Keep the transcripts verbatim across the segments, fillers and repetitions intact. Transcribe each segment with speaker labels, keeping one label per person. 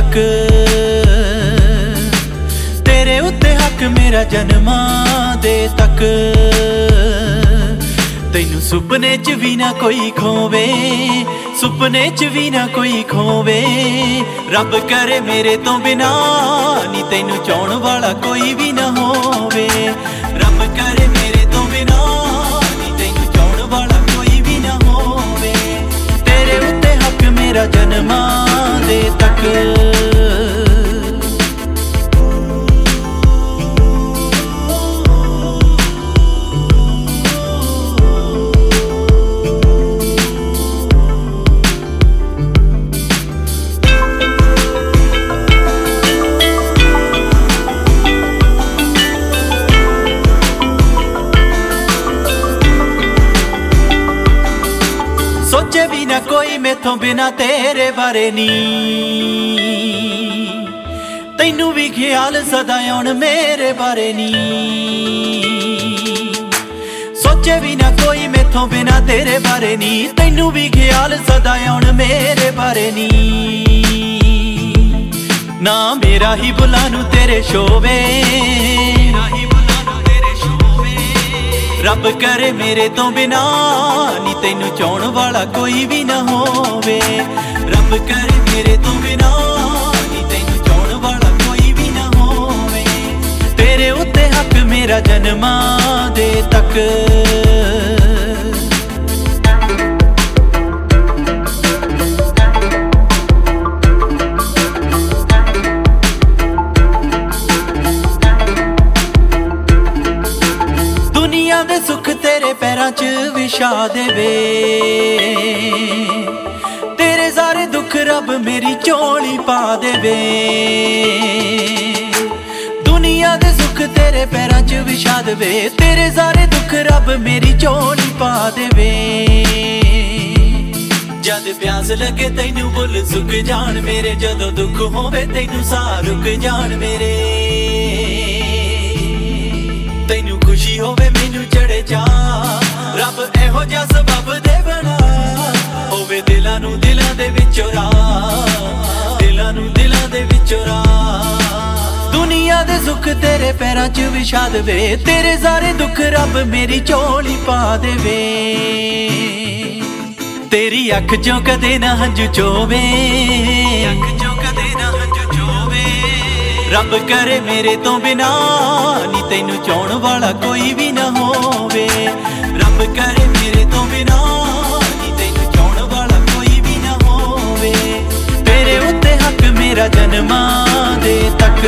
Speaker 1: तक तेरे उत्ते हक मेरा जन्मां दे तक। तैनू सुपने च भी ना कोई खोवे, सुपने च भी ना कोई खोवे। रब करे मेरे तो बिना नी तैनू चाहण वाला कोई भी ना होवे। रब करे मेरे तो बिना नी तैनू चाहण वाला कोई भी ना होवे। तेरे उत्ते हक मेरा जन्मां दे तक। सोचे भी ना कोई मैथों बिना तेरे बारे नी, तैनू भी ख्याल सदा आउण मेरे बारे नी। सोचे भी ना कोई मैथों बिना तेरे बारे नी, तैनू भी ख्याल सदा आउण मेरे बारे नी। ना मेरा ही बुलानू तेरे शोवे, रब करे मेरे तो बिना नी तैनू चाहण वाला कोई भी ना होवे। रब करे मेरे तो बिना नी तैनू चाहण वाला कोई भी ना होवे। तेरे उत्ते हक मेरा जन्मां दे तक। दुनिया दे सुख तेरे पैरां च विछा देवे, तेरे सारे दुख रब मेरी झोली पा देवे। दुनिया दे सुख तेरे पैरां च विछा देवे, तेरे सारे दुख रब मेरी झोली पा देवे। जद प्यास लगे तैनू बुल सुख जान मेरे, जदों दुख होवे तैनू साह रुक जान मेरे। तैनू खुशी होवे मैनू चढ़े जा, रब एहो जिहा सबब दे बना। होवे दिलां नू दिलां दे विचों राह, दिलां नू दिलां दे विचों राह। दुनिया दे सुख तेरे पैरां च विछा देवे, तेरे सारे दुख रब मेरी झोली पा देवे। तेरी अख चों कदे ना हंझू चोवे, अख चों कदे ना हंझू चोवे। रब करे मेरे तो बिना नी तैनू चाहण वाला कोई भी ना होवे। रब करे मेरे तो बिना नी तैनू चाहण वाला कोई भी ना होवे। तेरे उत्ते हक मेरा जन्मां दे तक।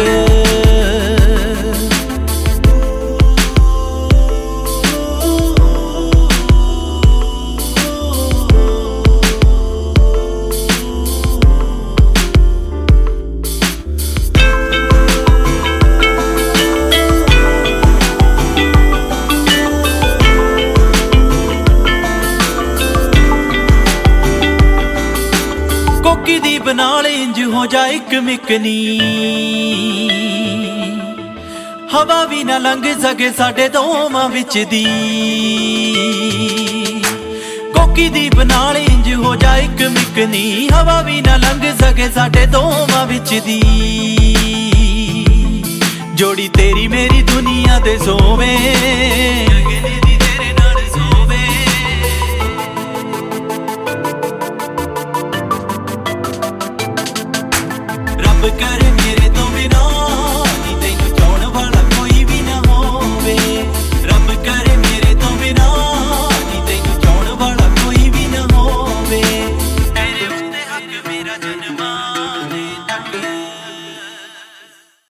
Speaker 1: कोकी दी बनाल इंज हो जा इक मिकनी, हवा भी ना लंघ सके साडे दोवां विच दी। कोकी दी बनाल इंज हो जा इक मिकनी, हवा भी ना लंघ सके साडे दोवां विच दी। जोड़ी तेरी मेरी दुनिया दे सोवे,